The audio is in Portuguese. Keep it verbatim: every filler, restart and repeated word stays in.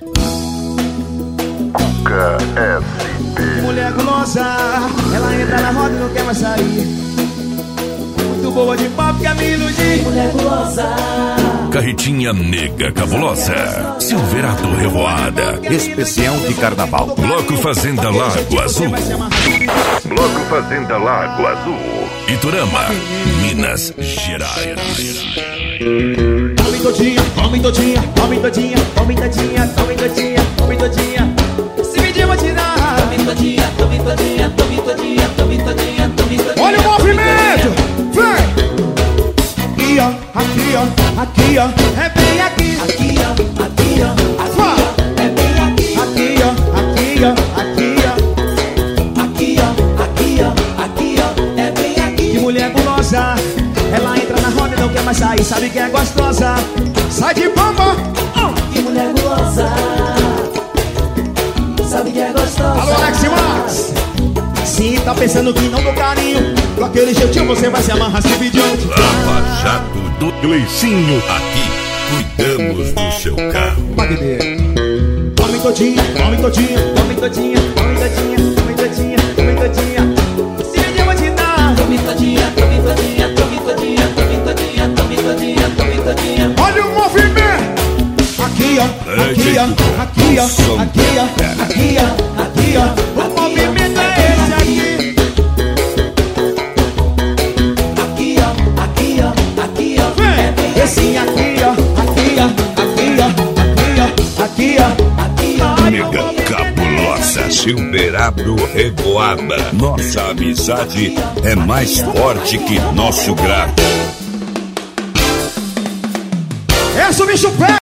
K S P. Mulher gulosa, ela entra na roda e não quer mais sair. Muito boa de papo, quer me iludir. Mulher gulosa. Carretinha Nega Cabulosa, Silverado Revoada, especial de carnaval. Bloco Fazenda Lago Azul, Bloco Fazenda Lago Azul, Iturama, Minas Gerais. Tome todinha, tome todinha, tome todinha, tome todinha, tome todinha, tome todinha. Se pedir, vou te dar. Tome todinha, tome todinha, tome todinha, tome todinha, tome todinha. Olha o movimento, vem! Aqui ó, aqui ó, aqui ó, é bem aqui. Aqui ó, aqui ó, aqui ó, é bem aqui. Aqui ó, aqui ó, aqui ó, aqui ó, aqui ó, aqui ó, é bem aqui. Que mulher gulosa, ela entra na roda e não quer mais sair. Sabe que é gostosa, sai de bomba. Oh. Que mulher gulosa, sabe que é gostosa. Alô, Alex Max. Sim, tá pensando que não dou carinho. Com aquele jeitinho você vai se amarrar se pedir. Lava Jato do Gleicinho, aqui cuidamos do seu carro. Tome todinha, tome todinha, tome todinha, tome todinha, tome todinha, tome todinha. Se pedir eu vou te dar. Tome todinha, tome todinha, tome todinha, tome todinha, tome todinha, tome todinha. Olha o movimento. Aqui ó, aqui ó, aqui ó, aqui ó, aqui ó, aqui ó. O movimento é esse aqui. Aqui ó, aqui ó, aqui ó. Vem, esse aqui ó, aqui ó, aqui ó, aqui ó, aqui ó, aqui ó. Nega Cabulosa, Silverado Revoada. Nossa amizade é mais forte que nosso grado. Essa o bicho pega.